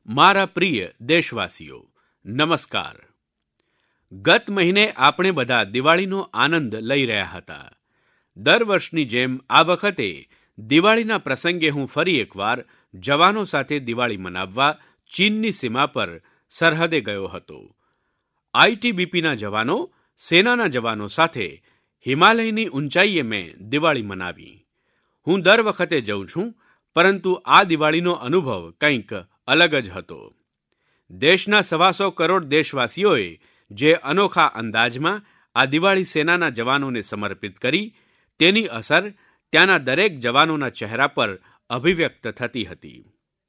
મારા પ્રિય દેશવાસીઓ, નમસ્કાર. ગત મહિને આપણે બધા દિવાળીનો આનંદ લઈ રહ્યા હતા. દર વર્ષની જેમ આ વખતે દિવાળીના પ્રસંગે હું ફરી એકવાર જવાનો સાથે દિવાળી મનાવવા ચીનની સીમા પર સરહદે ગયો હતો. આઈટીબીપીના જવાનો, સેનાના જવાનો સાથે હિમાલયની ઊંચાઈએ મેં દિવાળી મનાવી. હું દર વખતે જઉં છું, પરંતુ આ દિવાળીનો અનુભવ કંઈક અલગ જ હતો. દેશના 125 કરોડ દેશવાસીઓએ જે અનોખા અંદાજમાં આ દિવાળી સેનાના જવાનોને સમર્પિત કરી, તેની અસર ત્યાંના દરેક જવાનોના ચહેરા પર અભિવ્યક્ત થતી હતી.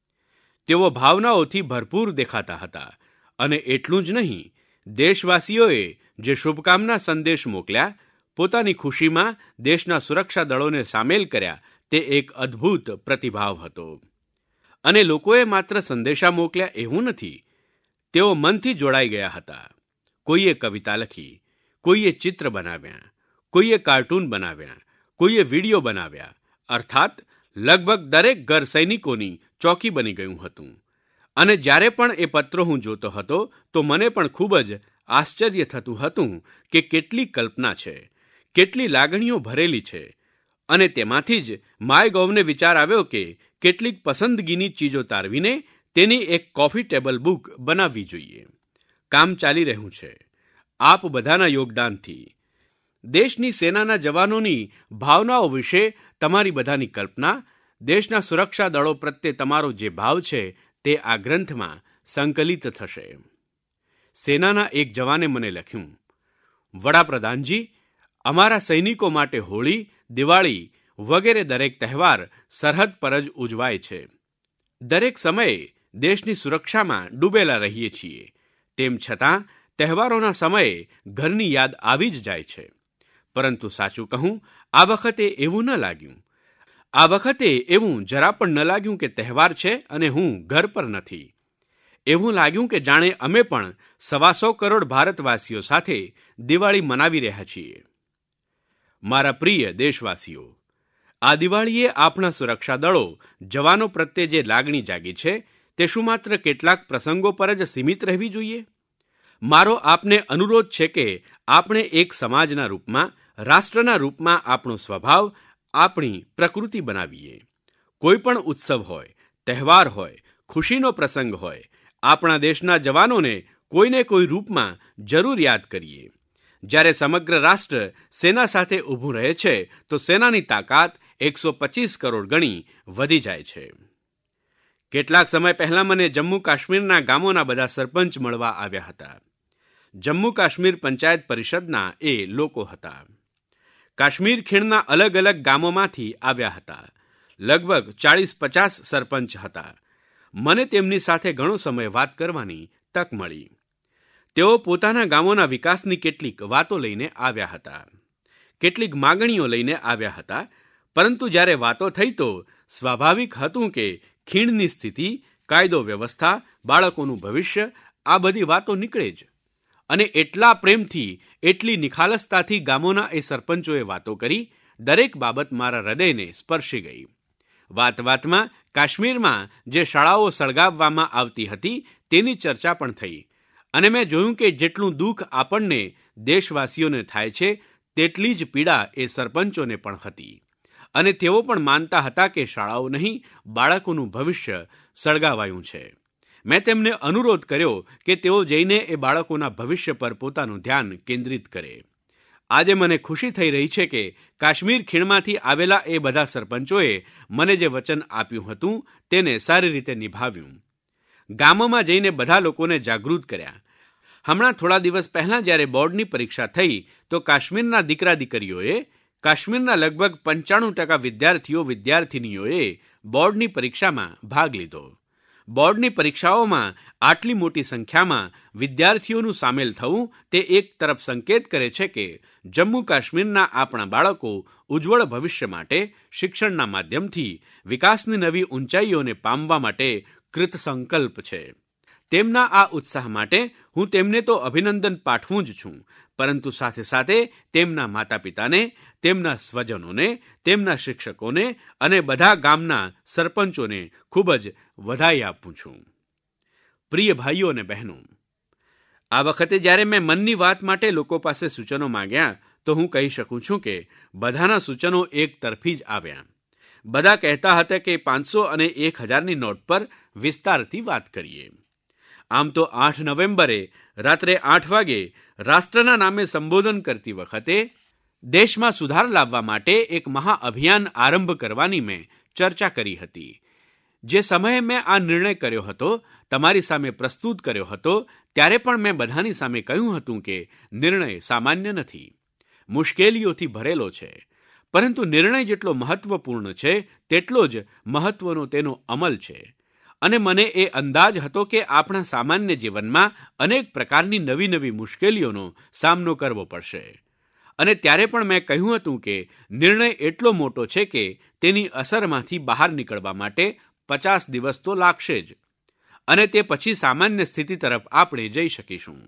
તેઓ ભાવનાઓથી ભરપૂર દેખાતા હતા, અને એટલું જ નહીં, દેશવાસીઓએ જે શુભકામના સંદેશ મોકલ્યા, પોતાની ખુશીમાં દેશના સુરક્ષા દળોને સામેલ કર્યા, તે એક અદ્ભુત પ્રતિભાવ હતો. અને લોકોએ માત્ર સંદેશા મોકલ્યા એવું નથી, તેઓ મનથી જોડાઈ ગયા હતા. કોઈએ કવિતા લખી, કોઈએ ચિત્ર બનાવ્યા, કોઈએ કાર્ટૂન બનાવ્યા, કોઈએ વિડીયો બનાવ્યા. અર્થાત લગભગ દરેક ઘર સૈનિકોની ચોકી બની ગયું હતું. અને જ્યારે પણ એ પત્રો હું જોતો હતો, તો મને પણ ખૂબ જ આશ્ચર્ય થતું હતું કે કેટલી કલ્પના છે, કેટલી લાગણીઓ ભરેલી છે. અને તેમાંથી જ માયગોવને વિચાર આવ્યો કે કેટલીક પસંદગીની ચીજો તારવીને તેની એક કોફી ટેબલ બુક બનાવવી જોઈએ. કામ ચાલી રહ્યું છે, આપ બધાના યોગદાનથી. દેશની સેનાના જવાનોની ભાવનાઓ વિશે તમારી બધાની કલ્પના, દેશના સુરક્ષા દળો પ્રત્યે તમારો જે ભાવ છે, તે આ ગ્રંથમાં સંકલિત થશે. સેનાના એક જવાને મને લખ્યું, વડાપ્રધાનજી, અમારા સૈનિકો માટે હોળી, દિવાળી વગેરે દરેક તહેવાર સરહદ પર જ ઉજવાય છે. દરેક સમયે દેશની સુરક્ષામાં ડૂબેલા રહીએ છીએ. તેમ છતાં તહેવારોના સમયે ઘરની યાદ આવી જ જાય છે. પરંતુ સાચું કહું, આ વખતે એવું ન લાગ્યું. આ વખતે એવું જરા પણ ન લાગ્યું કે તહેવાર છે અને હું ઘર પર નથી. એવું લાગ્યું કે જાણે અમે પણ 125 કરોડ ભારતવાસીઓ સાથે દિવાળી મનાવી રહ્યા છીએ. મારા પ્રિય દેશવાસીઓ, આ દિવાળીએ આપણા સુરક્ષા દળો, જવાનો પ્રત્યે જે લાગણી જાગી છે, તે શું માત્ર કેટલાક પ્રસંગો પર જ સીમિત રહેવી જોઈએ? મારો આપને અનુરોધ છે કે આપણે એક સમાજના રૂપમાં, રાષ્ટ્રના રૂપમાં આપણો સ્વભાવ, આપણી પ્રકૃતિ બનાવીએ. કોઈ પણ ઉત્સવ હોય, તહેવાર હોય, ખુશીનો પ્રસંગ હોય, આપણા દેશના જવાનોને કોઈને કોઈ રૂપમાં જરૂર યાદ કરીએ. જ્યારે સમગ્ર રાષ્ટ્ર સેના સાથે ઊભું રહે છે, તો સેનાની તાકાત 125 કરોડ ગણી વધી જાય છે. કેટલાક સમય પહેલા મને જમ્મુ કાશ્મીરના ગામોના બધા સરપંચ મળવા આવ્યા હતા. જમ્મુ કાશ્મીર પંચાયત પરિષદના એ લોકો હતા. કાશ્મીર ખીણના અલગ અલગ ગામોમાંથી આવ્યા હતા. લગભગ 40-50 સરપંચ હતા. મને તેમની સાથે ઘણો સમય વાત કરવાની તક મળી. તેઓ પોતાના ગામોના વિકાસની કેટલીક વાતો લઈને આવ્યા હતા, કેટલીક માગણીઓ લઈને આવ્યા હતા. પરંતુ જ્યારે વાતો થઈ તો સ્વાભાવિક હતું કે ખીણની સ્થિતિ, કાયદો વ્યવસ્થા, બાળકોનું ભવિષ્ય, આ બધી વાતો નીકળે જ. અને એટલા પ્રેમથી, એટલી નિખાલસતાથી ગામોના એ સરપંચોએ વાતો કરી, દરેક બાબત મારા હૃદયને સ્પર્શી ગઈ. વાત વાતમાં કાશ્મીરમાં જે શાળાઓ સળગાવવામાં આવતી હતી, તેની ચર્ચા પણ થઈ. અને મેં જોયું કે જેટલું દુઃખ આપણને દેશવાસીઓને થાય છે, તેટલી જ પીડા એ સરપંચોને પણ હતી. અને તેઓ પણ માનતા હતા કે શાળાઓ નહીં, બાળકોનું ભવિષ્ય સળગાવાયું છે. મેં તેમને અનુરોધ કર્યો કે તેઓ જઈને એ બાળકોના ભવિષ્ય પર પોતાનું ધ્યાન કેન્દ્રિત કરે. આજે મને ખુશી થઈ રહી છે કે કાશ્મીર ખીણમાંથી આવેલા એ બધા સરપંચોએ મને જે વચન આપ્યું હતું, તેને સારી રીતે નિભાવ્યું. ગામોમાં જઈને બધા લોકોને જાગૃત કર્યા. હમણાં થોડા દિવસ પહેલાં જ્યારે બોર્ડની પરીક્ષા થઈ, તો કાશ્મીરના દીકરા દીકરીઓએ, કાશ્મીરના લગભગ 95% વિદ્યાર્થીનીઓએ બોર્ડની પરીક્ષામાં ભાગ લીધો. બોર્ડની પરીક્ષાઓમાં આટલી મોટી સંખ્યામાં વિદ્યાર્થીઓનું સામેલ થવું, તે એક તરફ સંકેત કરે છે કે જમ્મુ કાશ્મીરના આપણા બાળકો ઉજ્જવળ ભવિષ્ય માટે શિક્ષણના માધ્યમથી વિકાસની નવી ઊંચાઈઓને પામવા માટે કૃતસંકલ્પ છે. તેમના આ ઉત્સાહ માટે હું તેમને તો અભિનંદન પાઠવું જ છું, પરંતુ સાથે સાથે તેમના માતા પિતાને, તેમના સ્વજનોને, તેમના શિક્ષકોને અને બધા ગામના સરપંચોને ખૂબ જ વધાઈ આપું છું. પ્રિય ભાઈઓ અને બહેનો, આ વખતે જ્યારે મેં મનની વાત માટે લોકો પાસે સૂચનો માંગ્યા તો હું કહી શકું છું કે બધાના સૂચનો એક તરફી જ આવ્યા. બધા કહેતા હતા કે 500 અને 1000ની નોટ પર વિસ્તારથી વાત કરીએ. આમ તો 8 નવેમ્બરે રાત્રે 8 વાગે રાષ્ટ્રના નામે સંબોધન કરતી વખતે દેશમાં સુધાર લાવવા માટે એક મહાઅભિયાન આરંભ કરવાની મેં ચર્ચા કરી હતી. જે સમયે મેં આ નિર્ણય કર્યો હતો, તમારી સામે પ્રસ્તુત કર્યો હતો, ત્યારે પણ મેં બધાની સામે કહ્યું હતું કે નિર્ણય સામાન્ય નથી, મુશ્કેલીઓથી ભરેલો છે, પરંતુ નિર્ણય જેટલો મહત્વપૂર્ણ છે તેટલો જ મહત્વનો તેનો અમલ છે. અને મને એ અંદાજ હતો કે આપણા સામાન્ય જીવનમાં અનેક પ્રકારની નવી નવી મુશ્કેલીઓનો સામનો કરવો પડશે. અને ત્યારે પણ મેં કહ્યું હતું કે નિર્ણય એટલો મોટો છે કે તેની અસરમાંથી બહાર નીકળવા માટે 50 દિવસ તો લાગશે જ, અને તે પછી સામાન્ય સ્થિતિ તરફ આપણે જઈ શકીશું.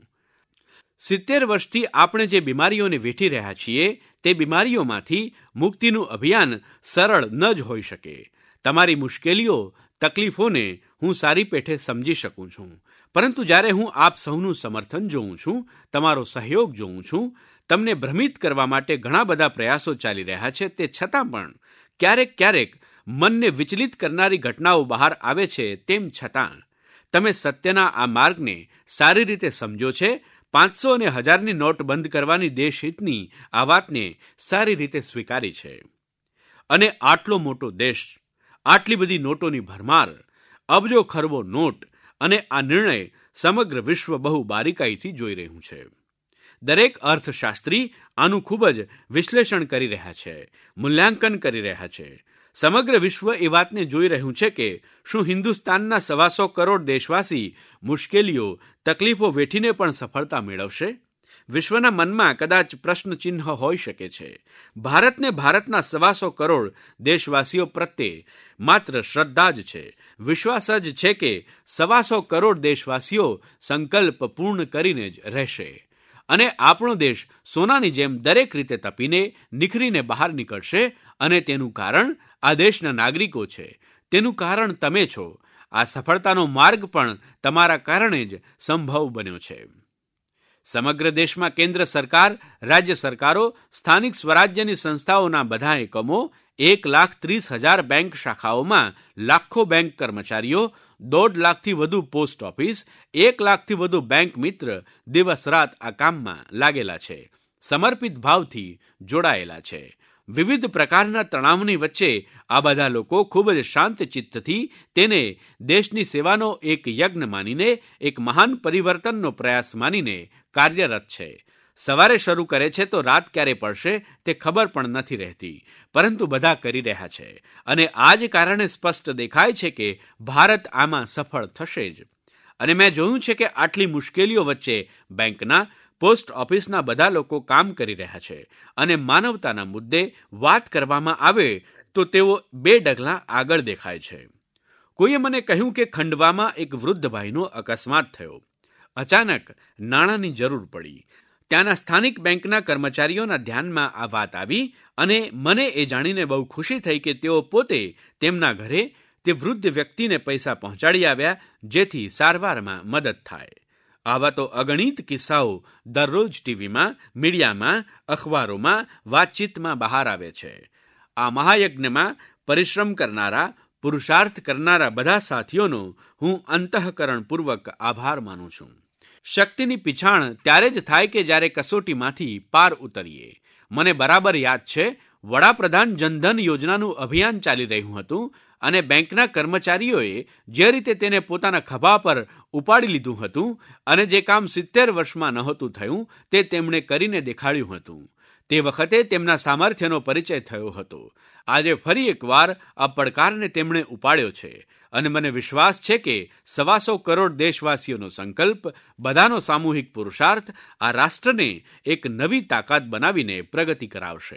70 વર્ષથી આપણે જે બીમારીઓને વેઠી રહ્યા છીએ તે બીમારીઓમાંથી મુક્તિનું અભિયાન સરળ ન જ હોઈ શકે. તમારી મુશ્કેલીઓ, તકલીફોને હું સારી પેઠે સમજી શકું છું, પરંતુ જ્યારે હું આપ સૌનું સમર્થન જોઉં છું, તમારો સહયોગ જોઉં છું, તમને ભ્રમિત કરવા માટે ઘણા બધા પ્રયાસો ચાલી રહ્યા છે, તે છતાં પણ ક્યારેક મનને વિચલિત કરનારી ઘટનાઓ બહાર આવે છે, તેમ છતાં તમે સત્યના આ માર્ગને સારી રીતે સમજો છે. 500 અને 1000ની નોટ બંધ કરવાની દેશહિતની આ વાતને સારી રીતે સ્વીકારી છે. અને આટલો મોટો દેશ, આટલી બધી નોટોની ભરમાર, અબજો ખરબો નોટ, અને આ નિર્ણય સમગ્ર વિશ્વ બહુ બારીકાઈથી જોઈ રહ્યું છે. દરેક અર્થશાસ્ત્રી આનું ખૂબ જ વિશ્લેષણ કરી રહ્યા છે, મૂલ્યાંકન કરી રહ્યા છે. સમગ્ર વિશ્વ એ વાતને જોઈ રહ્યું છે કે શું હિન્દુસ્તાનના 125 કરોડ દેશવાસી મુશ્કેલીઓ, તકલીફો વેઠીને પણ સફળતા મેળવશે? વિશ્વના મનમાં કદાચ પ્રશ્નચિહ્ન હોઈ શકે છે. ભારતને ભારતના 125 કરોડ દેશવાસીઓ પ્રત્યે માત્ર શ્રદ્ધા જ છે, વિશ્વાસ જ છે કે 125 કરોડ દેશવાસીઓ સંકલ્પ પૂર્ણ કરીને જ રહેશે. અને આપણો દેશ સોનાની જેમ દરેક રીતે તપીને, નિખરીને બહાર નીકળશે. અને તેનું કારણ આ દેશના નાગરિકો છે, તેનું કારણ તમે છો. આ સફળતાનો માર્ગ પણ તમારા કારણે જ સંભવ બન્યો છે. સમગ્ર દેશમાં કેન્દ્ર સરકાર, રાજ્ય સરકારો, સ્થાનિક સ્વરાજ્યની સંસ્થાઓના બધા એકમો, 1,30,000 બેંક શાખાઓમાં લાખો બેંક કર્મચારીઓ, 1.5 લાખથી વધુ પોસ્ટ ઓફિસ, 1 લાખથી વધુ બેંક મિત્ર દિવસ રાત આ કામમાં લાગેલા છે, સમર્પિત ભાવથી જોડાયેલા છે. વિવિધ પ્રકારના તણાવની વચ્ચે આ બધા લોકો ખૂબ જ શાંત ચિત્તથી તેને દેશની સેવાનો એક યજ્ઞ માનીને, એક મહાન પરિવર્તનનો પ્રયાસ માનીને કાર્યરત છે. સવારે શરૂ કરે છે તો રાત ક્યારે પડશે તે ખબર પણ નથી રહેતી, પરંતુ બધા કરી રહ્યા છે. અને આ જ કારણે સ્પષ્ટ દેખાય છે કે ભારત આમાં સફળ થશે જ. અને મેં જોયું છે કે આટલી મુશ્કેલીઓ વચ્ચે બેંકના, પોસ્ટ ઓફિસના બધા લોકો કામ કરી રહ્યા છે. અને માનવતાના મુદ્દે વાત કરવામાં આવે તો તેઓ 2 ડગલાં આગળ દેખાય છે. કોઈએ મને કહ્યું કે ખંડવામાં એક વૃદ્ધ ભાઈનો અકસ્માત થયો. અચાનક નાણાંની જરૂર પડી. ત્યાંના સ્થાનિક બેંકના કર્મચારીઓના ધ્યાનમાં આ વાત આવી અને મને એ જાણીને બહુ ખુશી થઈ કે તેઓ પોતે તેમના ઘરે તે વૃદ્ધ વ્યક્તિને પૈસા પહોંચાડી આવ્યા, જેથી સારવારમાં મદદ થાય. આવા તો અગણિત કિસ્સાઓ દરરોજ ટીવીમાં, મીડિયામાં, અખબારોમાં, વાતચીતમાં બહાર આવે છે. આ મહાયજ્ઞમાં પરિશ્રમ કરનારા, પુરુષાર્થ કરનારા બધા સાથીઓનો હું અંતઃકરણપૂર્વક આભાર માનું છું. શક્તિની પીછાણ ત્યારે જ થાય કે જ્યારે કસોટીમાંથી પાર ઉતરીએ. મને બરાબર યાદ છે, વડાપ્રધાન જનધન યોજનાનું અભિયાન ચાલી રહ્યું હતું અને બેંકના કર્મચારીઓએ જે રીતે તેને પોતાના ખભા પર ઉપાડી લીધું હતું અને જે કામ 70 વર્ષમાં નહોતું થયું તે તેમણે કરીને દેખાડ્યું હતું. તે વખતે તેમના સામર્થ્યનો પરિચય થયો હતો. આજે ફરી એકવાર આ પડકારને તેમણે ઉપાડ્યો છે અને મને વિશ્વાસ છે કે 125 કરોડ દેશવાસીઓનો સંકલ્પ, બધાનો સામૂહિક પુરુષાર્થ આ રાષ્ટ્રને એક નવી તાકાત બનાવીને પ્રગતિ કરાવશે.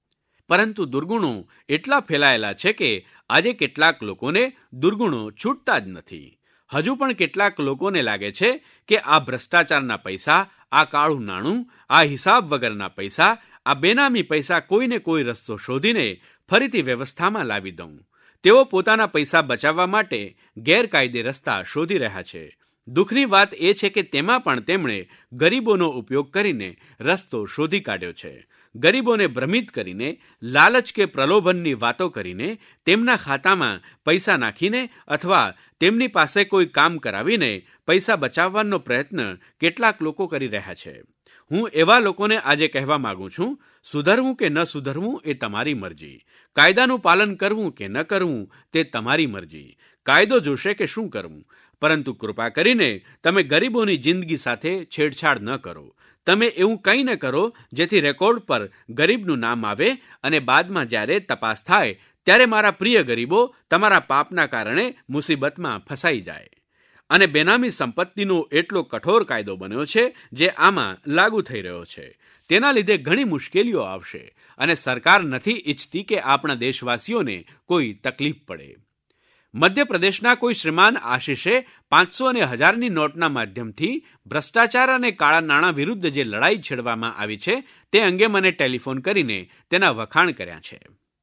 પરંતુ દુર્ગુણો એટલા ફેલાયેલા છે કે આજે કેટલાક લોકોને દુર્ગુણો છૂટતા જ નથી. હજુ પણ કેટલાક લોકોને લાગે છે કે આ ભ્રષ્ટાચારના પૈસા, આ કાળું નાણું, આ હિસાબ વગરના પૈસા, આ બેનામી પૈસા કોઈને કોઈ રસ્તો શોધીને ફરીથી વ્યવસ્થામાં લાવી દઉં. તેઓ પોતાના પૈસા બચાવવા માટે ગેરકાયદે રસ્તા શોધી રહ્યા છે. દુઃખની વાત એ છે કે તેમાં પણ તેમણે ગરીબોનો ઉપયોગ કરીને રસ્તો શોધી કાઢ્યો છે. ગરીબોને ભ્રમિત કરીને, લાલચ કે પ્રલોભનની વાતો કરીને, તેમના ખાતામાં પૈસા નાખીને અથવા તેમની પાસે કોઈ કામ કરાવીને પૈસા બચાવવાનો પ્રયત્ન કેટલાક લોકો કરી રહ્યા છે. હું એવા લોકોને આજે કહેવા માંગુ છું, સુધરવું કે ન સુધરવું એ તમારી મરજી. કાયદાનું પાલન કરવું કે ન કરવું તે તમારી મરજી. કાયદો જોશે કે શું કરવું, પરંતુ કૃપા કરીને તમે ગરીબોની જિંદગી સાથે છેડછાડ ન કરો. તમે એવું કંઈ ન કરો જેથી રેકોર્ડ પર ગરીબનું નામ આવે અને બાદમાં જ્યારે તપાસ થાય ત્યારે મારા પ્રિય ગરીબો તમારા પાપના કારણે મુસીબતમાં ફસાઈ જાય. અને બેનામી સંપત્તિનો એટલો કઠોર કાયદો બન્યો છે જે આમાં લાગુ થઈ રહ્યો છે. તેના લીધે ઘણી મુશ્કેલીઓ આવશે અને સરકાર નથી ઈચ્છતી કે આપણા દેશવાસીઓને કોઈ તકલીફ પડે. મધ્યપ્રદેશના કોઈ શ્રીમાન આશિષે 500 અને 1000ની નોટના માધ્યમથી ભ્રષ્ટાચાર અને કાળા નાણાં વિરુદ્ધ જે લડાઈ છેડવામાં આવી છે તે અંગે મને ટેલિફોન કરીને તેના વખાણ કર્યા છે.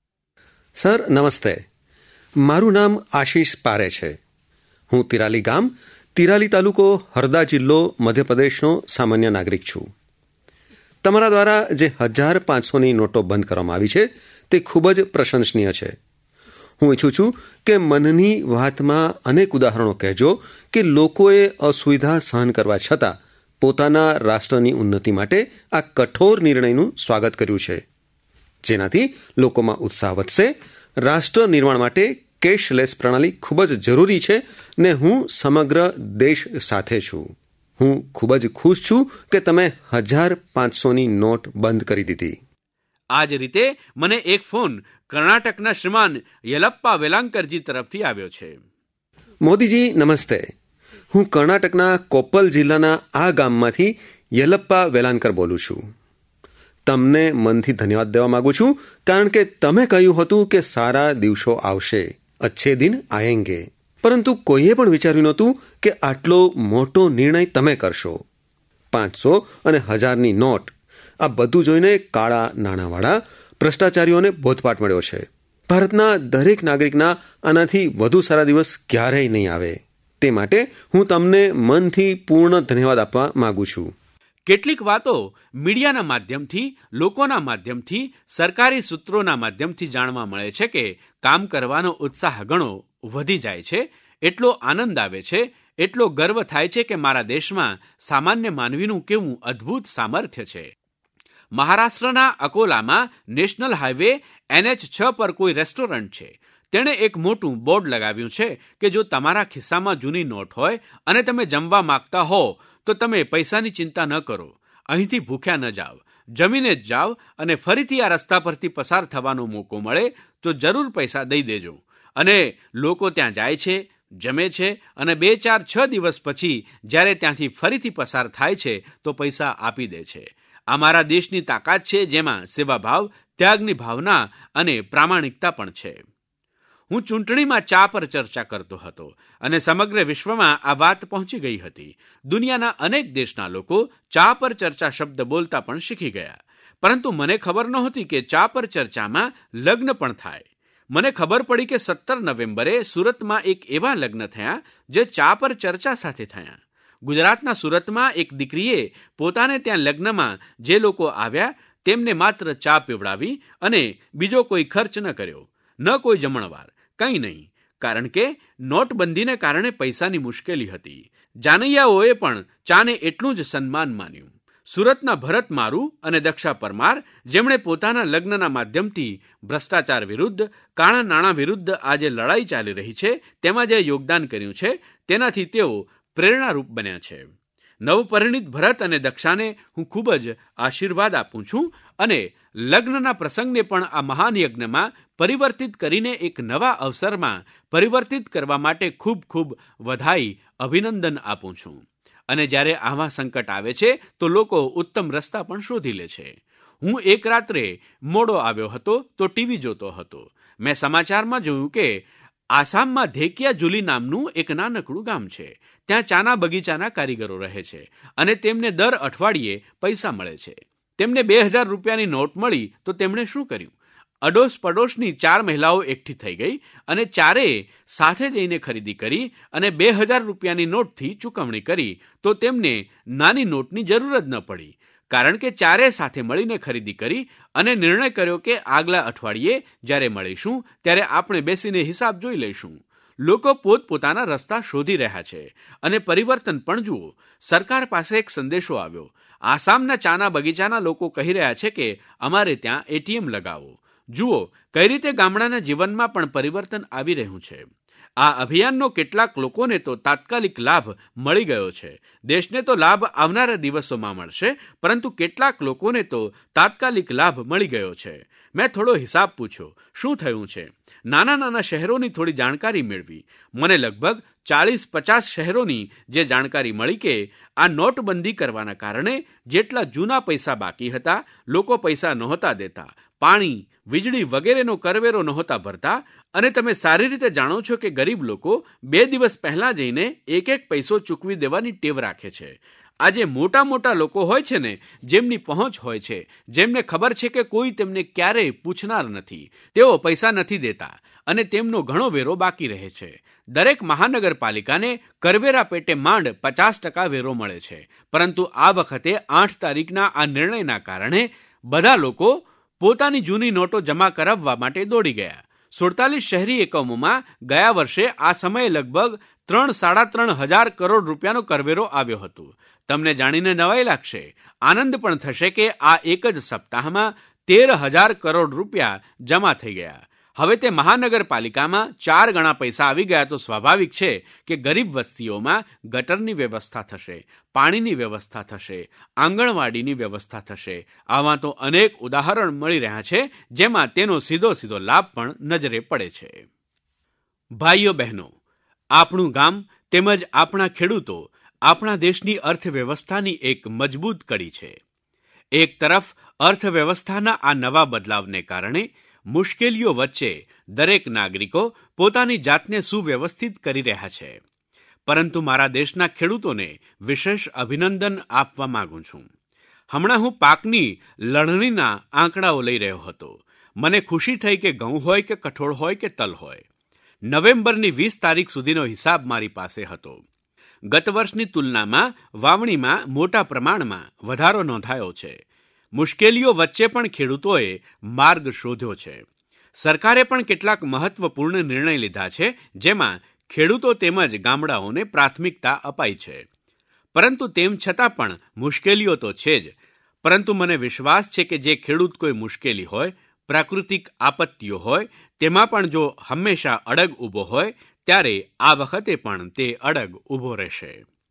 સર નમસ્તે, મારું નામ આશિષ પારે છે. હું તિરાલી ગામ, તિરાલી તાલુકો, હરદા જિલ્લો, મધ્યપ્રદેશનો સામાન્ય નાગરિક છું. તમારા દ્વારા જે 1500ની નોટો બંધ કરવામાં આવી છે તે ખૂબ જ પ્રશંસનીય છે. હું ઈચ્છું છું કે મનની વાતમાં અનેક ઉદાહરણો કહેજો કે લોકોએ અસુવિધા સહન કરવા છતાં પોતાના રાષ્ટ્રની ઉન્નતિ માટે આ કઠોર નિર્ણયનું સ્વાગત કર્યું છે, જેનાથી લોકોમાં ઉત્સાહ વધશે. રાષ્ટ્ર નિર્માણ માટે કેશલેસ પ્રણાલી ખૂબ જ જરૂરી છે ને હું સમગ્ર દેશ સાથે છું. હું ખૂબ જ ખુશ છું કે તમે 1500ની નોટ બંધ કરી દીધી. આ જ રીતે મને એક ફોન કર્ણાટકના શ્રીમાન યલપ્પા વેલાંકરજી તરફથી આવ્યો છે. મોદીજી નમસ્તે, હું કર્ણાટકના કોપ્પલ જિલ્લાના આ ગામમાંથી યલપ્પા વેલાંકર બોલું છું. તમને મનથી ધન્યવાદ દેવા માંગુ છું કારણ કે તમે કહ્યું હતું કે સારા દિવસો આવશે, અચ્છે દિન આયેંગે. પરંતુ કોઈએ પણ વિચાર્યું નહોતું કે આટલો મોટો નિર્ણય તમે કરશો. 500 અને 1000ની નોટ, આ બધું જોઈને કાળા નાણાંવાળા ભ્રષ્ટાચારીઓને બોધપાઠ મળ્યો છે. ભારતના દરેક નાગરિકના આનાથી વધુ સારા દિવસ ક્યારેય નહીં આવે. તે માટે હું તમને મનથી પૂર્ણ ધન્યવાદ આપવા માંગુ છું. કેટલીક વાતો મીડિયાના માધ્યમથી, લોકોના માધ્યમથી, સરકારી સૂત્રોના માધ્યમથી જાણવા મળે છે કે કામ કરવાનો ઉત્સાહ ઘણો વધી જાય છે. એટલો આનંદ આવે છે, એટલો ગર્વ થાય છે કે મારા દેશમાં સામાન્ય માનવીનું કેવું અદ્ભુત સામર્થ્ય છે. મહારાષ્ટ્રના અકોલામાં નેશનલ હાઈવે NH6 પર કોઈ રેસ્ટોરન્ટ છે. તેણે એક મોટું બોર્ડ લગાવ્યું છે કે જો તમારા ખિસ્સામાં જૂની નોટ હોય અને તમે જમવા માંગતા હો તો તમે પૈસાની ચિંતા ન કરો, અહીંથી ભૂખ્યા ન જાવ, જમીને જ જાવ અને ફરીથી આ રસ્તા પરથી પસાર થવાનો મોકો મળે તો જરૂર પૈસા દઈ દેજો. અને લોકો ત્યાં જાય છે, જમે છે અને 2, 4, 6 દિવસ પછી જ્યારે ત્યાંથી ફરીથી પસાર થાય છે તો પૈસા આપી દે છે. આ મારા દેશની તાકાત છે જેમાં સેવાભાવ, ત્યાગની ભાવના અને પ્રામાણિકતા પણ છે. હું ચૂંટણીમાં ચા પર ચર્ચા કરતો હતો અને સમગ્ર વિશ્વમાં આ વાત પહોંચી ગઈ હતી. દુનિયાના અનેક દેશના લોકો ચા પર ચર્ચા શબ્દ બોલતા પણ શીખી ગયા. પરંતુ મને ખબર નહોતી કે ચા પર ચર્ચામાં લગ્ન પણ થાય. મને ખબર પડી કે 17 નવેમ્બરે સુરતમાં એક એવા લગ્ન થયા જે ચા પર ચર્ચા સાથે થયા. ગુજરાતના સુરતમાં એક દીકરીએ પોતાને ત્યાં લગ્નમાં જે લોકો આવ્યા તેમને માત્ર ચા પીવડાવી અને બીજો કોઈ ખર્ચ ન કર્યો, ન કોઈ જમણવાર, કંઈ નહીં. કારણ કે નોટબંધીને કારણે પૈસાની મુશ્કેલી હતી. જાનૈયાઓએ પણ ચાને એટલું જ સન્માન માન્યું. સુરતના ભરત મારુ અને દક્ષા પરમાર, જેમણે પોતાના લગ્નના માધ્યમથી ભ્રષ્ટાચાર વિરુદ્ધ, કાળા નાણાં વિરુદ્ધ આજે લડાઈ ચાલી રહી છે તેમાં જે યોગદાન કર્યું છે તેનાથી તેઓ પ્રેરણારૂપ બન્યા છે. નવપરિણીત ભરત અને દક્ષાને હું ખૂબ જ આશીર્વાદ આપું છું અને લગ્નના પ્રસંગને પણ આ મહાન યજ્ઞમાં પરિવર્તિત કરીને એક નવા અવસરમાં પરિવર્તિત કરવા માટે ખૂબ ખૂબ વધાઈ, અભિનંદન આપું છું. અને જ્યારે આવા સંકટ આવે છે તો લોકો ઉત્તમ રસ્તા પણ શોધી લે છે. હું એક રાત્રે મોડો આવ્યો હતો તો ટીવી જોતો હતો. મેં સમાચારમાં જોયું કે આસામમાં ધેકિયાજુલી નામનું એક નાનકડું ગામ છે. ત્યાં ચાના બગીચાના કારીગરો રહે છે અને તેમને દર અઠવાડિયે પૈસા મળે છે. તેમને 2000 રૂપિયાની નોટ મળી તો તેમણે શું કર્યું? અડોશ પડોશની 4 મહિલાઓ એકઠી થઈ ગઈ અને ચારેય સાથે જઈને ખરીદી કરી અને 2000 રૂપિયાની નોટથી ચૂકવણી કરી તો તેમને નાની નોટની જરૂર જ ન પડી, કારણ કે ચારેય સાથે મળીને ખરીદી કરી અને નિર્ણય કર્યો કે આગલા અઠવાડિયે જ્યારે મળીશું ત્યારે આપણે બેસીને હિસાબ જોઈ લઈશું. લોકો પોતપોતાના રસ્તા શોધી રહ્યા છે અને પરિવર્તન પણ જુઓ. સરકાર પાસે એક સંદેશો આવ્યો. આસામના ચાના બગીચાના લોકો કહી રહ્યા છે કે અમારે ત્યાં એટીએમ લગાવો. જુઓ કઈ રીતે ગામડાના જીવનમાં પણ પરિવર્તન આવી રહ્યું છે. આ અભિયાનનો કેટલાક લોકોને તો તાત્કાલિક લાભ મળી ગયો છે. દેશને તો લાભ આવનારા દિવસોમાં મળશે, પરંતુ કેટલાક લોકોને તો તાત્કાલિક લાભ મળી ગયો છે. મેં થોડો હિસાબ પૂછ્યો, શું થયું છે. નાના નાના શહેરોની થોડી જાણકારી મેળવી. મને લગભગ 40-50 શહેરોની જે જાણકારી મળી કે આ નોટબંધી કરવાના કારણે જેટલા જૂના પૈસા બાકી હતા, લોકો પૈસા નહોતા દેતા, પાણી, વીજળી વગેરેનો કરવેરો નહોતા ભરતા, અને તમે સારી રીતે જાણો છો કે ગરીબ લોકો 2 દિવસ પહેલાં જઈને એક પૈસો ચૂકવી દેવાની ટેવ રાખે છે. આજે મોટા મોટા લોકો હોય છે ને, જેમની પહોંચ હોય છે, જેમને ખબર છે કે કોઈ તેમને ક્યારેય પૂછનાર નથી, તેઓ પૈસા નથી દેતા અને તેમનો ઘણો વેરો બાકી રહે છે. દરેક મહાનગરપાલિકાને કરવેરા પેટે માંડ 50% વેરો મળે છે, પરંતુ આ વખતે 8 તારીખના આ નિર્ણયના કારણે બધા લોકો પોતાની જૂની નોટો જમા કરાવવા માટે દોડી ગયા. 47 શહેરી એકમોમાં ગયા વર્ષે આ સમયે લગભગ 3-3.5 હજાર કરોડ રૂપિયાનો કરવેરો આવ્યો હતો. તમને જાણીને નવાઈ લાગશે, આનંદ પણ થશે કે આ એક જ સપ્તાહમાં 13,000 કરોડ રૂપિયા જમા થઈ ગયા. હવે તે મહાનગરપાલિકામાં 4 ગણા પૈસા આવી ગયા તો સ્વાભાવિક છે કે ગરીબ વસ્તીઓમાં ગટરની વ્યવસ્થા થશે, પાણીની વ્યવસ્થા થશે, આંગણવાડીની વ્યવસ્થા થશે. આવા તો અનેક ઉદાહરણ મળી રહ્યા છે જેમાં તેનો સીધો લાભ પણ નજરે પડે છે. ભાઈઓ બહેનો, આપણું ગામ તેમજ આપણા ખેડૂતો આપણા દેશની અર્થવ્યવસ્થાની એક મજબૂત કડી છે. એક તરફ અર્થવ્યવસ્થાના આ નવા બદલાવને કારણે મુશ્કેલીઓ વચ્ચે દરેક નાગરિકો પોતાની જાતને સુવ્યવસ્થિત કરી રહ્યા છે, પરંતુ મારા દેશના ખેડૂતોને વિશેષ અભિનંદન આપવા માંગુ છું. હમણાં હું પાકની લણણીના આંકડાઓ લઈ રહ્યો હતો. મને ખુશી થઈ કે ઘઉં હોય કે કઠોળ હોય કે તલ હોય. નવેમ્બરની 20 તારીખ સુધીનો હિસાબ મારી પાસે હતો. ગત વર્ષની તુલનામાં વાવણીમાં મોટા પ્રમાણમાં વધારો નોંધાયો છે. મુશ્કેલીઓ વચ્ચે પણ ખેડૂતોએ માર્ગ શોધ્યો છે. સરકારે પણ કેટલાક મહત્વપૂર્ણ નિર્ણય લીધા છે, જેમાં ખેડૂતો તેમજ ગામડાઓને પ્રાથમિકતા અપાઈ છે. પરંતુ તેમ છતાં પણ મુશ્કેલીઓ તો છે જ. પરંતુ મને વિશ્વાસ છે કે જે ખેડૂત કોઈ મુશ્કેલી હોય, પ્રાકૃતિક આપત્તિઓ હોય, તેમાં પણ જો હંમેશા અડગ ઊભો હોય, ત્યારે આ વખતે પણ તે અડગ ઊભો રહેશે.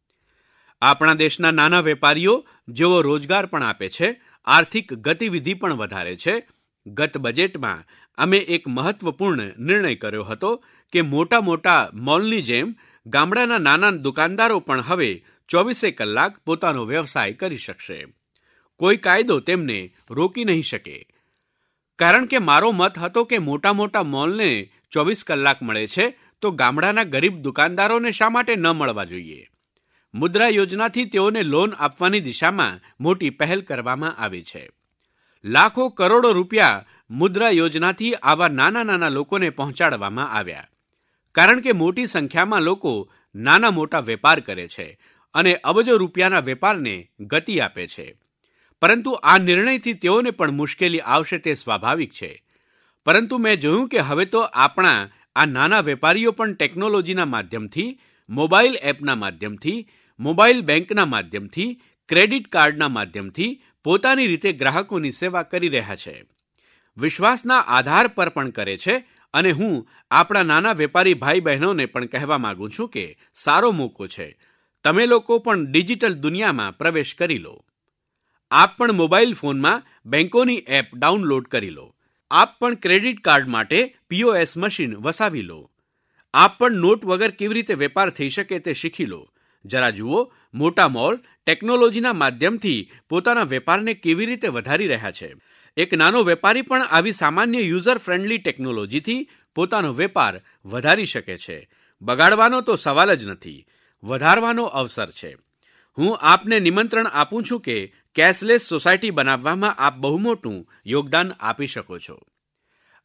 આપણા દેશના નાના વેપારીઓ જેઓ રોજગાર પણ આપે છે, આર્થિક ગતિવિધિ પણ વધારે છે. ગત બજેટમાં અમે એક મહત્વપૂર્ણ નિર્ણય કર્યો હતો કે મોટા મોલની જેમ ગામડાના નાના દુકાનદારો પણ હવે 24 કલાક પોતાનો વ્યવસાય કરી શકશે. કોઈ કાયદો તેમને રોકી નહીં શકે. કારણ કે મારો મત હતો કે મોટા મોલને 24 કલાક મળે છે, તો ગામડાના ગરીબ દુકાનદારોને શા માટે ન મળવા જોઈએ. મુદ્રા યોજનાથી તેઓને લોન આપવાની દિશામાં મોટી પહેલ કરવામાં આવી છે. લાખો કરોડો રૂપિયા મુદ્રા યોજનાથી આવા નાના લોકોને પહોંચાડવામાં આવ્યા. કારણ કે મોટી સંખ્યામાં લોકો નાના મોટા વેપાર કરે છે અને અબજો રૂપિયાના વેપારને ગતિ આપે છે. પરંતુ આ નિર્ણયથી તેઓને પણ મુશ્કેલી આવશે તે સ્વાભાવિક છે. પરંતુ મેં જોયું કે હવે તો આપણા આ નાના વેપારીઓ પણ ટેકનોલોજીના માધ્યમથી, મોબાઈલ એપના માધ્યમથી, મોબાઈલ બેંકના માધ્યમથી, ક્રેડિટ કાર્ડના માધ્યમથી પોતાની રીતે ગ્રાહકોની સેવા કરી રહ્યા છે. વિશ્વાસના આધાર પર પણ કરે છે. અને હું આપણા નાના વેપારી ભાઈ બહેનોને પણ કહેવા માંગુ છું કે સારો મોકો છે. તમે લોકો પણ ડિજિટલ દુનિયામાં પ્રવેશ કરી લો. આપ પણ મોબાઈલ ફોનમાં બેંકોની એપ ડાઉનલોડ કરી લો. આપ પણ ક્રેડિટ કાર્ડ માટે POS મશીન વસાવી લો. આપ પણ નોટ વગર કેવી રીતે વેપાર થઈ શકે તે શીખી લો. જરા જુઓ, મોટા મોલ ટેકનોલોજીના માધ્યમથી પોતાના વેપારને કેવી રીતે વધારી રહ્યા છે. એક નાનો વેપારી પણ આવી સામાન્ય યુઝર ફ્રેન્ડલી ટેકનોલોજીથી પોતાનો વેપાર વધારી શકે છે. બગાડવાનો તો સવાલ જ નથી, વધારવાનો અવસર છે. હું આપને નિમંત્રણ આપું છું કે કેશલેસ સોસાયટી બનાવવામાં આપ બહુ મોટું યોગદાન આપી શકો છો.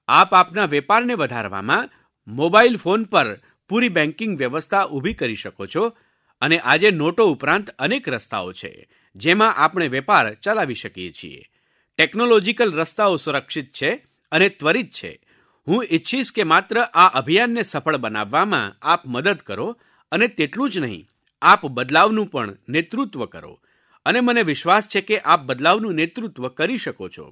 આપ આપના વેપારને વધારવામાં મોબાઈલ ફોન પર પૂરી બેન્કિંગ વ્યવસ્થા ઊભી કરી શકો છો અને આજે નોટો ઉપરાંત અનેક રસ્તાઓ છે જેમાં આપણે વેપાર ચલાવી શકીએ છીએ. ટેકનોલોજીકલ રસ્તાઓ સુરક્ષિત છે અને ત્વરિત છે. હું ઈચ્છીશ કે માત્ર આ અભિયાનને સફળ બનાવવામાં આપ મદદ કરો અને તેટલું જ નહીં, આપ બદલાવનું પણ નેતૃત્વ કરો અને મને વિશ્વાસ છે કે આપ બદલાવનું નેતૃત્વ કરી શકો છો.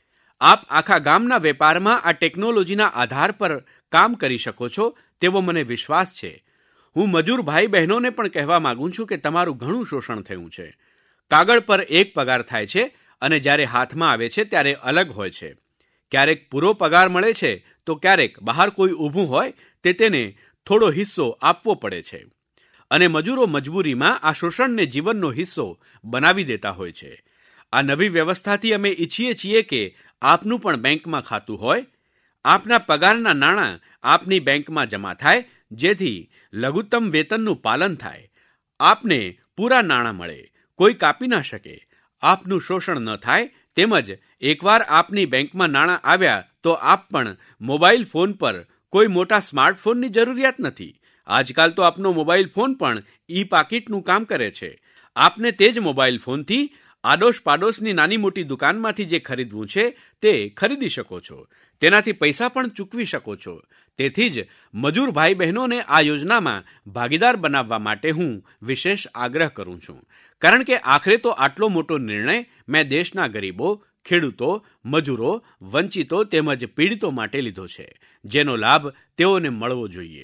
આપ આખા ગામના વેપારમાં આ ટેકનોલોજીના આધાર પર કામ કરી શકો છો તેવો મને વિશ્વાસ છે. હું મજૂર ભાઈ બહેનોને પણ કહેવા માંગુ છું કે તમારું ઘણું શોષણ થયું છે. કાગળ પર એક પગાર થાય છે અને જ્યારે હાથમાં આવે છે ત્યારે અલગ હોય છે. ક્યારેક પૂરો પગાર મળે છે તો ક્યારેક બહાર કોઈ ઊભું હોય તે તેને થોડો હિસ્સો આપવો પડે છે અને મજૂરો મજબૂરીમાં આ શોષણને જીવનનો હિસ્સો બનાવી દેતા હોય છે. આ નવી વ્યવસ્થાથી અમે ઈચ્છીએ છીએ કે આપનું પણ બેંકમાં ખાતું હોય, આપના પગારના નાણાં આપની બેંકમાં જમા થાય જેથી લઘુત્તમ વેતનનું પાલન થાય, આપને પૂરા નાણાં મળે, કોઈ કાપી ના શકે, આપનું શોષણ ન થાય. તેમજ એકવાર આપની બેંકમાં નાણાં આવ્યા તો આપ પણ મોબાઈલ ફોન પર કોઈ મોટા સ્માર્ટફોનની જરૂરિયાત નથી. આજકાલ તો આપનો મોબાઈલ ફોન પણ ઈ પાકીટનું કામ કરે છે. આપને તે જ મોબાઈલ ફોનથી આડોશ પાડોશની નાની મોટી દુકાનમાંથી જે ખરીદવું છે તે ખરીદી શકો છો. તેનાથી પૈસા પણ ચૂકવી શકો છો. તેથી જ મજૂર ભાઈ બહેનોને આ યોજનામાં ભાગીદાર બનાવવા માટે હું વિશેષ આગ્રહ કરું છું. કારણ કે આખરે તો આટલો મોટો નિર્ણય મેં દેશના ગરીબો, ખેડૂતો, મજૂરો, વંચિતો તેમજ પીડિતો માટે લીધો છે, જેનો લાભ તેઓને મળવો જોઈએ.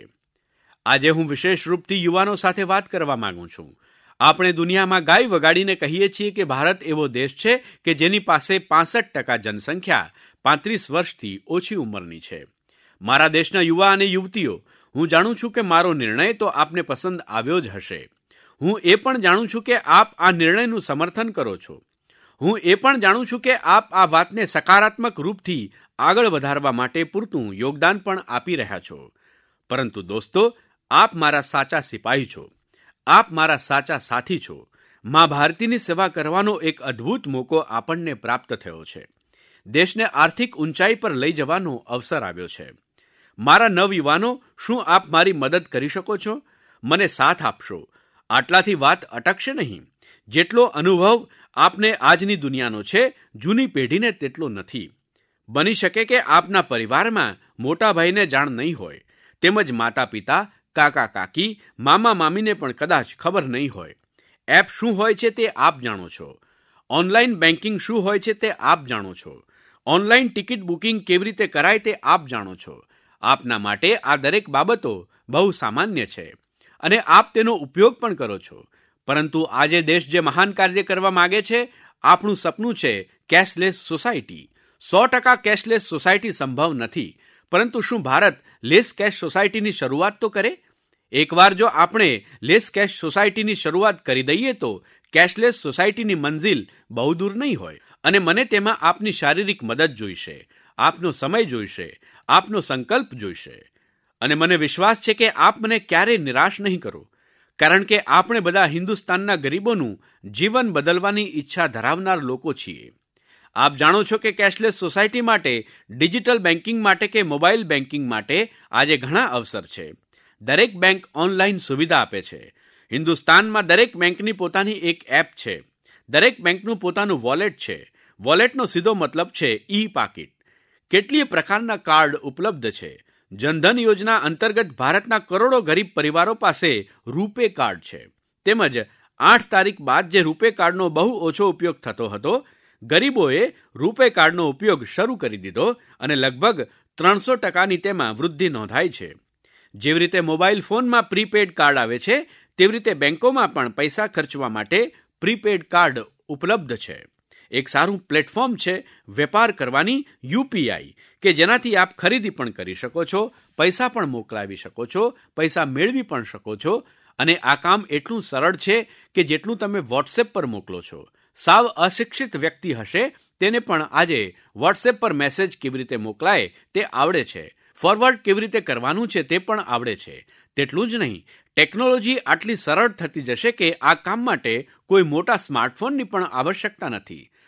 આજે હું વિશેષ રૂપથી યુવાનો સાથે વાત કરવા માંગુ છું. આપણે દુનિયામાં ગાય વગાડીને કહીએ છીએ કે ભારત એવો દેશ છે કે જેની પાસે 65% જનસંખ્યા 35 વર્ષથી ઓછી ઉંમરની છે. મારા દેશના યુવા અને યુવતીઓ, હું જાણું છું કે મારો નિર્ણય તો આપને પસંદ આવ્યો જ હશે. હું એ પણ જાણું છું કે આપ આ નિર્ણયનું સમર્થન કરો છો. હું એ પણ જાણું છું કે આપ આ વાતને સકારાત્મક રૂપથી આગળ વધારવા માટે પૂરતું યોગદાન પણ આપી રહ્યા છો. પરંતુ દોસ્તો, આપ મારા સાચા સિપાહી છો. આપ મારા સાચા સાથી છો. મા ભારતીની સેવા કરવાનો એક અદ્ભુત મોકો આપણને પ્રાપ્ત થયો છે. દેશને આર્થિક ઊંચાઈ પર લઈ જવાનો અવસર આવ્યો છે. મારા નવયુવાનો, શું આપ મારી મદદ કરી શકો છો? મને સાથ આપશો. આટલાથી વાત અટકશે નહીં. જેટલો અનુભવ આપને આજની દુનિયાનો છે, જૂની પેઢીને તેટલો નથી. બની શકે કે આપના પરિવારમાં મોટા ભાઈને જાણ નહીં હોય, તેમજ માતા પિતા, કાકા કાકી, મામા મામીને પણ કદાચ ખબર નહીં હોય. એપ શું હોય છે તે આપ જાણો છો. ઓનલાઈન બેન્કિંગ શું હોય છે તે આપ જાણો છો. ઓનલાઈન ટિકિટ બુકિંગ કેવી રીતે કરાય તે આપ જાણો છો. આપના માટે આ દરેક બાબતો બહુ સામાન્ય છે અને આપ તેનો ઉપયોગ પણ કરો છો. પરંતુ આજે દેશ જે મહાન કાર્ય કરવા માંગે છે, આપણું સપનું છે કેશલેસ સોસાયટી. 100% કેશલેસ સોસાયટી સંભવ નથી, પરંતુ શું ભારત લેસ કેશ સોસાયટીની શરૂઆત તો કરે? એકવાર જો આપણે લેસ કેશ સોસાયટીની શરૂઆત કરી દઈએ તો કેશલેસ સોસાયટીની મંજિલ બહુ દૂર નહીં હોય. અને મને તેમાં આપની શારીરિક મદદ જોઈશે, આપનો સમય જોઈશે, આપનો સંકલ્પ જોઈશે. અને મને વિશ્વાસ છે કે આપ મને ક્યારેય નિરાશ નહીં કરો, કારણ કે આપણે બધા હિન્દુસ્તાનના ગરીબોનું જીવન બદલવાની ઈચ્છા ધરાવનાર લોકો છીએ. આપ જાણો છો કે કેશલેસ સોસાયટી માટે, ડિજિટલ બેન્કિંગ માટે કે મોબાઈલ બેન્કિંગ માટે આજે ઘણા અવસર છે. દરેક બેંક ઓનલાઈન સુવિધા આપે છે. હિન્દુસ્તાનમાં દરેક બેંકની પોતાની એક એપ છે. દરેક બેંકનું પોતાનું વોલેટ છે. વોલેટનો સીધો મતલબ છે ઈ પાકીટ. કેટલીય પ્રકારના કાર્ડ ઉપલબ્ધ છે. જનધન યોજના અંતર્ગત ભારતના કરોડો ગરીબ પરિવારો પાસે રૂપે કાર્ડ છે. તેમજ 8 તારીખ બાદ જે રૂપે કાર્ડનો બહુ ઓછો ઉપયોગ થતો હતો, ગરીબોએ રૂપે કાર્ડનો ઉપયોગ શરૂ કરી દીધો અને લગભગ 300%ની તેમાં વૃદ્ધિ નોંધાઈ છે. જેવી રીતે મોબાઈલ ફોનમાં પ્રીપેડ કાર્ડ આવે છે, તેવી રીતે બેંકોમાં પણ પૈસા ખર્ચવા માટે પ્રીપેડ કાર્ડ ઉપલબ્ધ છે. એક સારું પ્લેટફોર્મ છે વેપાર કરવાની યુપીઆઈ, કે જેનાથી આપ ખરીદી પણ કરી શકો છો, પૈસા પણ મોકલાવી શકો છો, પૈસા મેળવી પણ શકો છો. અને આ કામ એટલું સરળ છે કે જેટલું તમે વોટ્સએપ પર મોકલો છો. સાવ અશિક્ષિત વ્યક્તિ હશે તેને પણ આજે વોટ્સએપ પર મેસેજ કેવી રીતે મોકલાય તે આવડે છે. ફોરવર્ડ કેવી રીતે કરવાનું છે તે પણ આવડે છે. તેટલું જ નહીં, ટેકનોલોજી આટલી સરળ થતી જશે કે આ કામ માટે કોઈ મોટા સ્માર્ટફોનની પણ આવશ્યકતા નથી.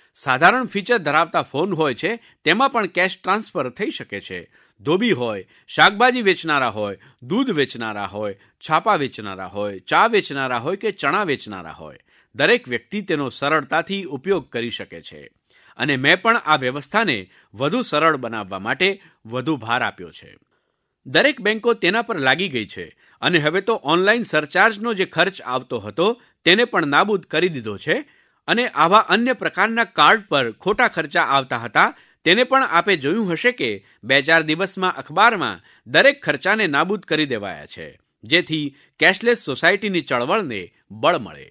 સાધારણ ફીચર ધરાવતા ફોન હોય છે તેમાં પણ કેશ ટ્રાન્સફર થઈ શકે છે. ધોબી હોય, શાકભાજી વેચનારા હોય, દૂધ વેચનારા હોય, છાપા વેચનારા હોય, ચા વેચનારા હોય કે ચણા વેચનારા હોય, દરેક વ્યક્તિ તેનો સરળતાથી ઉપયોગ કરી શકે છે. અને મેં પણ આ વ્યવસ્થાને વધુ સરળ બનાવવા માટે વધુ ભાર આપ્યો છે. દરેક બેંકો તેના પર લાગી ગઈ છે અને હવે તો ઓનલાઈન સરચાર્જનો જે ખર્ચ આવતો હતો તેને પણ નાબૂદ કરી દીધો છે. અને આવા અન્ય પ્રકારના કાર્ડ પર ખોટા ખર્ચા આવતા હતા તેને પણ આપે જોયું હશે કે 2-4 દિવસમાં અખબારમાં દરેક ખર્ચાને નાબૂદ કરી દેવાયા છે, જેથી કેશલેસ સોસાયટીની ચળવળને બળ મળે.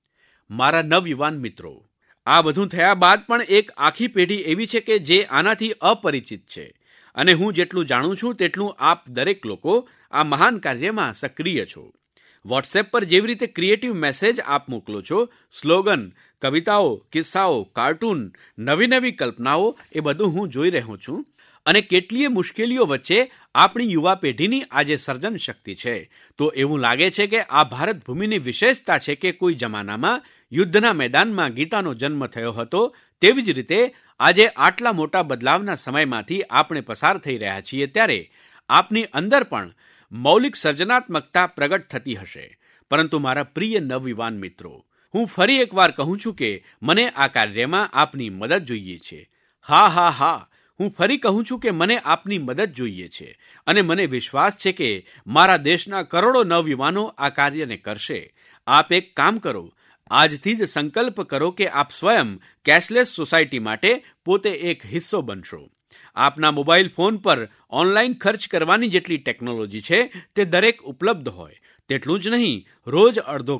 મારા નવયુવાન મિત્રો, આ બધું થયા બાદ પણ એક આખી પેઢી એવી છે કે જે આનાથી અપરિચિત છે. અને હું જેટલું જાણું છું તેટલું આપ દરેક લોકો આ મહાન કાર્યમાં સક્રિય છો. વોટ્સએપ પર જેવી રીતે ક્રિએટિવ મેસેજ આપ મોકલો છો, સ્લોગન, કવિતાઓ, કિસ્સાઓ, કાર્ટૂન, નવી કલ્પનાઓ, એ બધું હું જોઈ રહ્યો છું. અને કેટલીય મુશ્કેલીઓ વચ્ચે આપણી યુવા પેઢીની આજે સર્જન શક્તિ છે. તો એવું લાગે છે કે આ ભારત ભૂમિની વિશેષતા છે કે કોઈ જમાનામાં યુદ્ધના મેદાનમાં ગીતાનો જન્મ થયો હતો, તેવી જ રીતે આજે આટલા મોટા બદલાવના સમયમાંથી આપણે પસાર થઈ રહ્યા છીએ ત્યારે આપની અંદર પણ મૌલિક સર્જનાત્મકતા પ્રગટ થતી હશે. પરંતુ મારા પ્રિય નવયુવાન મિત્રો, હું ફરી એકવાર કહું છું કે મને આ કાર્યમાં આપની મદદ જોઈએ છે. હા, હું ફરી કહું છું કે મને આપની મદદ જોઈએ છે. અને મને વિશ્વાસ છે કે મારા દેશના કરોડો નવયુવાનો આ કાર્યને કરશે. આપ એક કામ કરો, આજથી જ સંકલ્પ કરો કે આપ સ્વયં કેશલેસ સોસાયટી માટે પોતે એક હિસ્સો બનશો. આપના મોબાઈલ ફોન પર ઓનલાઈન ખર્ચ કરવાની જેટલી ટેકનોલોજી છે તે દરેક ઉપલબ્ધ હોય. તેટલું જ નહીં, રોજ અડધો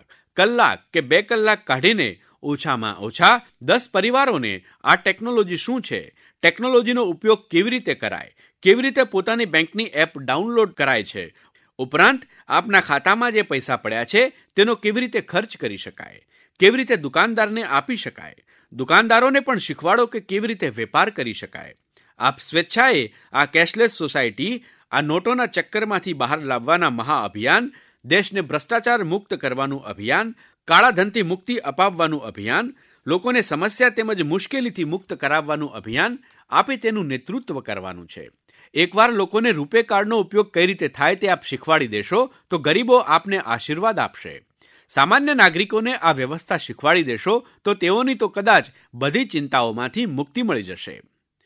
કલાક કે 2 કલાક કાઢીને ઓછામાં ઓછા 10 પરિવારોને આ ટેકનોલોજી શું છે, ટેકનોલોજીનો ઉપયોગ કેવી રીતે કરાય, કેવી રીતે પોતાની બેંકની એપ ડાઉનલોડ કરાય છે, ઉપરાંત આપના ખાતામાં જે પૈસા પડ્યા છે તેનો કેવી રીતે ખર્ચ કરી શકાય, કેવી રીતે દુકાનદારને આપી શકાય, દુકાનદારોને પણ શીખવાડો કે કેવી રીતે વેપાર કરી શકાય. આપ સ્વેચ્છાએ આ કેશલેસ સોસાયટી, આ નોટોના ચક્કરમાંથી બહાર લાવવાના મહાઅભિયાન, દેશને ભ્રષ્ટાચાર મુક્ત કરવાનું અભિયાન, કાળાધનથી મુક્તિ અપાવવાનું અભિયાન, લોકોને સમસ્યા તેમજ મુશ્કેલીથી મુક્ત કરાવવાનું અભિયાન, આપે તેનું નેતૃત્વ કરવાનું છે. એકવાર લોકોને રૂપે કાર્ડનો ઉપયોગ કઈ રીતે થાય તે આપ શીખવાડી દેશો તો ગરીબો આપને આશીર્વાદ આપશે. સામાન્ય નાગરિકોને આ વ્યવસ્થા શીખવાડી દેશો તો તેઓની તો કદાચ બધી ચિંતાઓમાંથી મુક્તિ મળી જશે.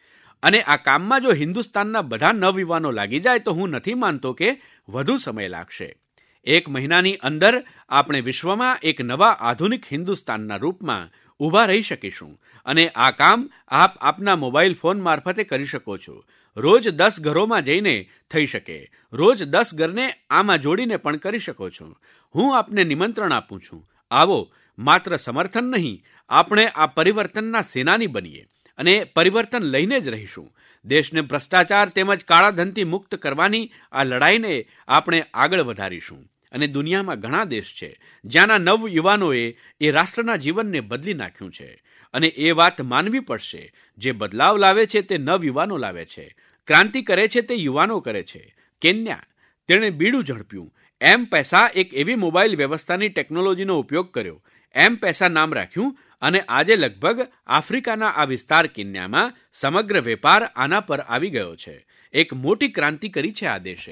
અને આ કામમાં જો હિન્દુસ્તાનના બધા નવયુવાનો લાગી જાય તો હું નથી માનતો કે વધુ સમય લાગશે. 1 મહિનાની અંદર આપણે વિશ્વમાં એક નવા આધુનિક હિન્દુસ્તાનના રૂપમાં ઊભા રહી શકીશું. અને આ કામ આપ આપના મોબાઈલ ફોન મારફતે કરી શકો છો. રોજ 10 ઘરોમાં જઈને થઈ શકે. રોજ 10 ઘરને આમાં જોડીને પણ કરી શકો છો. હું આપને નિમંત્રણ આપું છું, આવો, માત્ર સમર્થન નહીં, આપણે આ પરિવર્તનના સેનાની બનીએ અને પરિવર્તન લઈને જ રહીશું. દેશને ભ્રષ્ટાચાર તેમજ કાળાધનથી મુક્ત કરવાની આ લડાઈને આપણે આગળ વધારીશું. અને દુનિયામાં ઘણા દેશ છે જ્યાંના નવયુવાનોએ એ રાષ્ટ્રના જીવનને બદલી નાખ્યું છે. અને એ વાત માનવી પડશે, જે બદલાવ લાવે છે તે નવયુવાનો લાવે છે, ક્રાંતિ કરે છે તે યુવાનો કરે છે. કેન્યા, તેણે બીડું ઝડપ્યું. M-પૈસા એક એવી મોબાઈલ વ્યવસ્થાની ટેકનોલોજીનો ઉપયોગ કર્યો, M-પૈસા નામ રાખ્યું, અને આજે લગભગ આફ્રિકાના આ વિસ્તાર કેન્યામાં સમગ્ર વેપાર આના પર આવી ગયો છે. એક મોટી ક્રાંતિ કરી છે આ દેશે.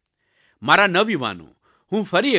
મારા નવયુવાનો, હું ફરી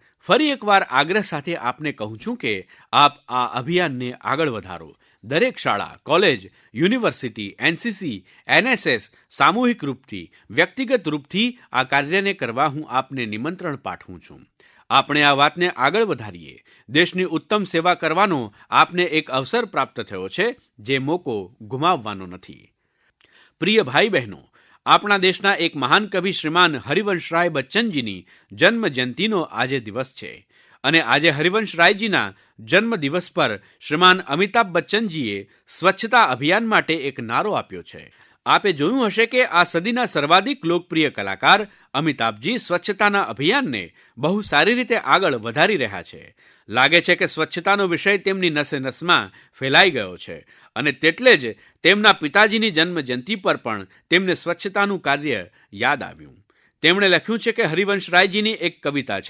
એકવાર આગ્રહ સાથે આપને કહું છું કે આપ આ અભિયાનને આગળ વધારો. દરેક શાળા, કોલેજ, યુનિવર્સિટી, NCC, NSS સામૂહિક રૂપથી, વ્યક્તિગત રૂપથી આ કાર્યને કરવા હું આપને નિમંત્રણ પાઠવું છું. આપણે આ વાતને આગળ વધારીએ. દેશની ઉત્તમ સેવા કરવાનો આપને એક અવસર પ્રાપ્ત થયો છે, જે મોકો ગુમાવવાનો નથી. પ્રિય ભાઈ બહેનો, આપણા દેશના એક મહાન કવિ શ્રીમાન હરિવંશરાય બચ્ચનજીની જન્મજયંતિનો આજે દિવસ છે. અને આજે હરિવંશરાયજીના જન્મદિવસ પર શ્રીમાન અમિતાભ બચ્ચનજીએ સ્વચ્છતા અભિયાન માટે એક નારો આપ્યો છે. આપે જોયું હશે કે આ સદીના સર્વાધિક લોકપ્રિય કલાકાર અમિતાભજી સ્વચ્છતાના અભિયાનને બહુ સારી રીતે આગળ વધારી રહ્યા છે. લાગે છે કે સ્વચ્છતાનો વિષય તેમની નસેનસમાં ફેલાઈ ગયો છે. અને તેટલે જ તેમના પિતાજીની જન્મજયંતિ પર પણ તેમને સ્વચ્છતાનું કાર્ય યાદ આવ્યું. તેમણે લખ્યું છે કે હરિવંશરાયજીની એક કવિતા છે,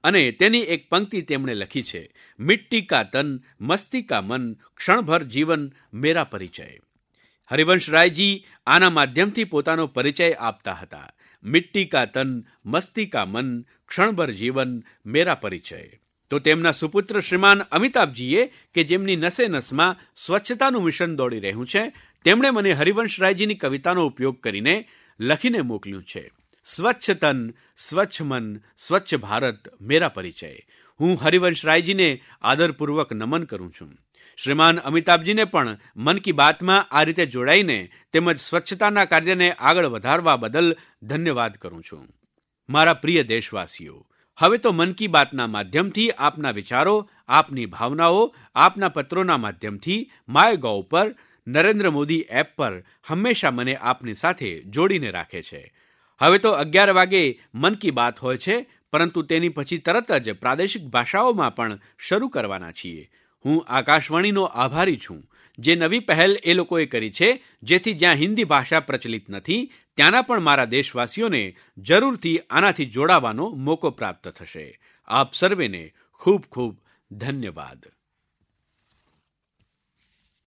અને તેની એક પંક્તિ તેમણે લખી છે, મિટ્ટી કા તન મસ્તી કા મન ક્ષણભર જીવન મેરા પરિચય. હરિવંશરાયજી આના માધ્યમથી પોતાનો પરિચય આપતા હતા. મિટ્ટી કા તન મસ્તી કા મન ક્ષણભર જીવન મેરા પરિચય. તો તેમના સુપુત્ર શ્રીમાન અમિતાભજીએ કે જેમની નસે નસમાં સ્વચ્છતાનું મિશન દોડી રહ્યું છે, તેમણે મને હરિવંશરાયજીની કવિતાનો ઉપયોગ કરીને લખીને મોકલ્યું છે. સ્વચ્છ તન સ્વચ્છ મન સ્વચ્છ ભારત મેરા પરિચય. હું હરિવંશરાયજીને આદરપૂર્વક નમન કરું છું. શ્રીમાન અમિતાભજીને પણ મન કી બાતમાં આ રીતે જોડાઈને તેમજ સ્વચ્છતાના કાર્યને આગળ વધારવા બદલ ધન્યવાદ કરું છું. મારા પ્રિય દેશવાસીઓ, હવે તો મન કી બાતના માધ્યમથી આપના વિચારો, આપની ભાવનાઓ, આપના પત્રોના માધ્યમથી માયગોવ પર, નરેન્દ્ર મોદી એપ પર હંમેશા મને આપની સાથે જોડીને રાખે છે. હવે તો 11 વાગે મન કી બાત હોય છે, પરંતુ તેની પછી તરત જ પ્રાદેશિક ભાષાઓમાં પણ શરૂ કરવાના છીએ. હું આકાશવાણીનો આભારી છું. જે નવી પહેલ એ લોકોએ કરી છે, જેથી જ્યાં હિન્દી ભાષા પ્રચલિત નથી ત્યાંના પણ મારા દેશવાસીઓને જરૂરથી આનાથી જોડાવાનો મોકો પ્રાપ્ત થશે. આપ સર્વેને ખૂબ ખૂબ ધન્યવાદ.